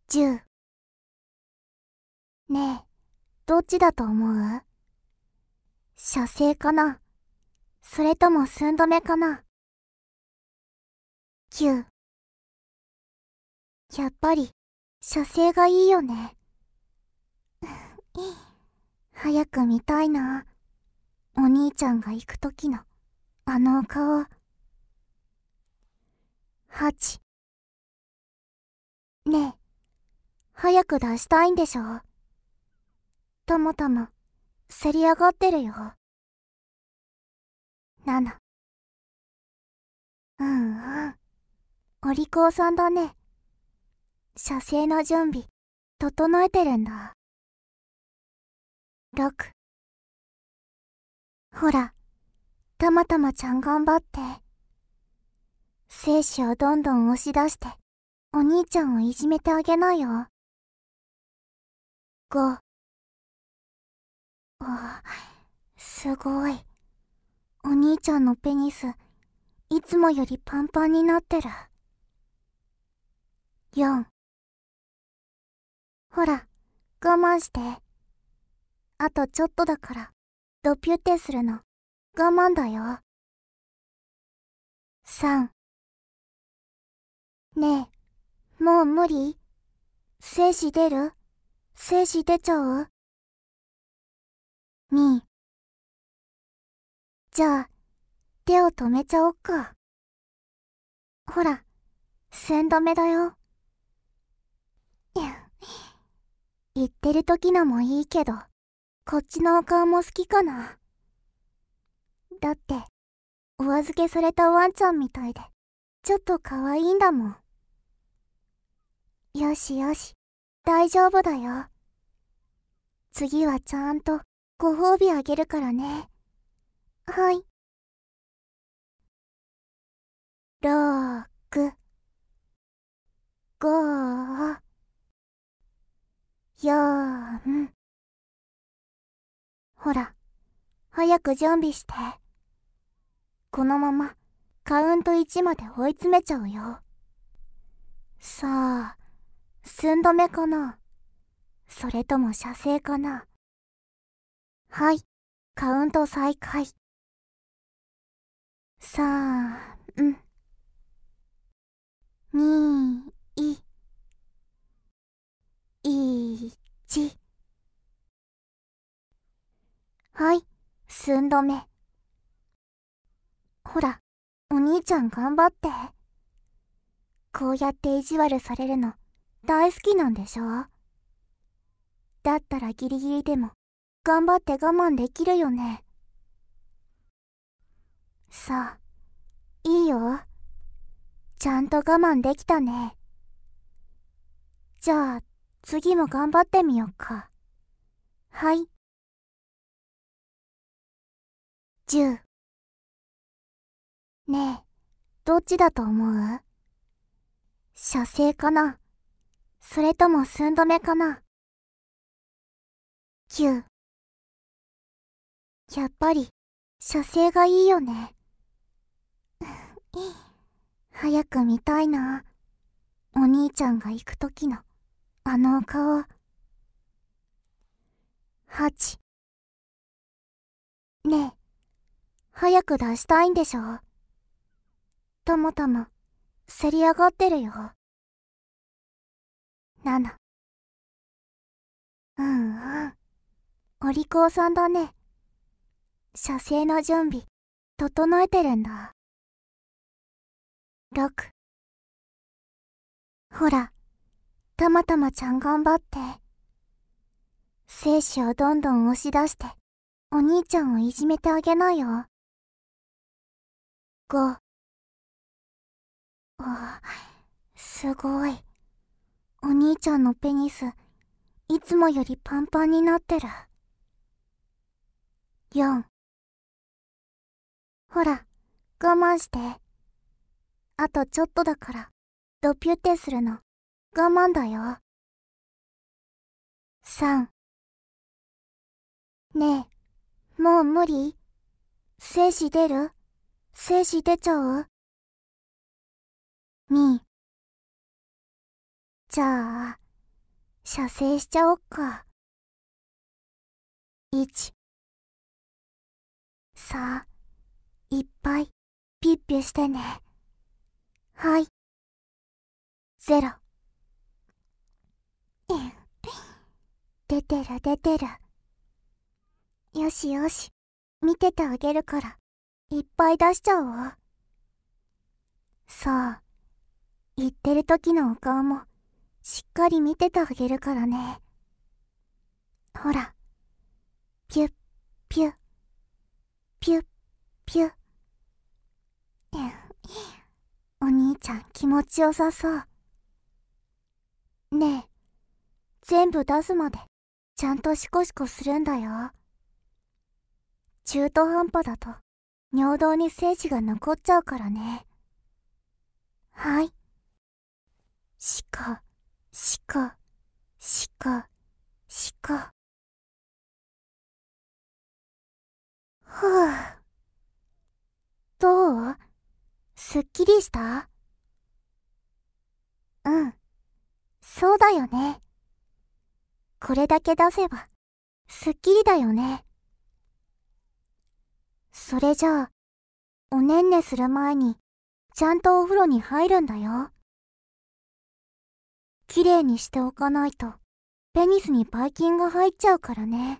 10。ねえ、どっちだと思う？射精かな？それとも寸止めかな？ 9。やっぱり射精がいいよね。早く見たいな。お兄ちゃんが行く時のあのお顔。8。ねえ、早く出したいんでしょ？たまたませり上がってるよ。7。うんうん、お利口さんだね。射精の準備整えてるんだ。6。ほら、たまたまちゃん頑張って。精子をどんどん押し出してお兄ちゃんをいじめてあげなよ。5。すごい。お兄ちゃんのペニスいつもよりパンパンになってる。4。ほら、我慢して。あとちょっとだからドピュってするの我慢だよ。3。ねえ、もう無理？精子出る？精子出ちゃう？ 2。じゃあ手を止めちゃおっか。ほら、寸止めだよ。言ってる時のもいいけど、こっちのお顔も好きかな。だってお預けされたワンちゃんみたいでちょっと可愛いんだもん。よしよし、大丈夫だよ。次はちゃんとご褒美あげるからね。はい。6、5、4。ほら、早く準備して。このままカウント1まで追い詰めちゃうよ。さあ、寸止めかな？それとも射精かな？はい、カウント再開。3、2、1。はい、寸止め。ほら、お兄ちゃん頑張って。こうやって意地悪されるの大好きなんでしょ？だったらギリギリでも頑張って我慢できるよね。さあ、いいよ。ちゃんと我慢できたね。じゃあ次も頑張ってみよっか。はい。10。ねえ、どっちだと思う？射精かな？それとも寸止めかな？ 9。やっぱり射精がいいよね。早く見たいな。お兄ちゃんが行く時のあのお顔。8。ねえ、早く出したいんでしょ？たまたませり上がってるよ。7。うんうん、お利口さんだね。射精の準備整えてるんだ。6。ほら、たまたまちゃん頑張って。精子をどんどん押し出してお兄ちゃんをいじめてあげなよ。5。すごい。お兄ちゃんのペニスいつもよりパンパンになってる。4。ほら、我慢して。あとちょっとだからドピュってするの我慢だよ。3。ねえ、もう無理？精子出る？精子出ちゃう？ 2。じゃあ射精しちゃおっか。1。さあ、いっぱいピッピュしてね。はい。0。出てる出てる。よしよし、見ててあげるから、いっぱい出しちゃおう。さあ、言ってる時のお顔も、しっかり見ててあげるからね。ほら、ピュッピュッ、ピュッピュッ。お兄ちゃん気持ちよさそう。ねえ、全部出すまで、ちゃんとシコシコするんだよ。中途半端だと、尿道に精子が残っちゃうからね。はい。シコ、シコ、シコ、シコ。ふぅ。どう？すっきりした？うん。そうだよね。これだけ出せば、すっきりだよね。それじゃあ、おねんねする前に、ちゃんとお風呂に入るんだよ。きれいにしておかないと、ペニスにばい菌が入っちゃうからね。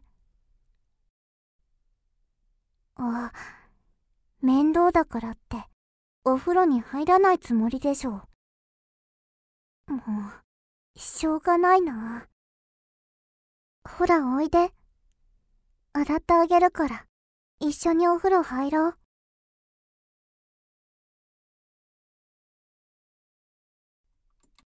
あ、面倒だからって、お風呂に入らないつもりでしょ。もう、しょうがないな。ほらおいで。洗ってあげるから、一緒にお風呂入ろう。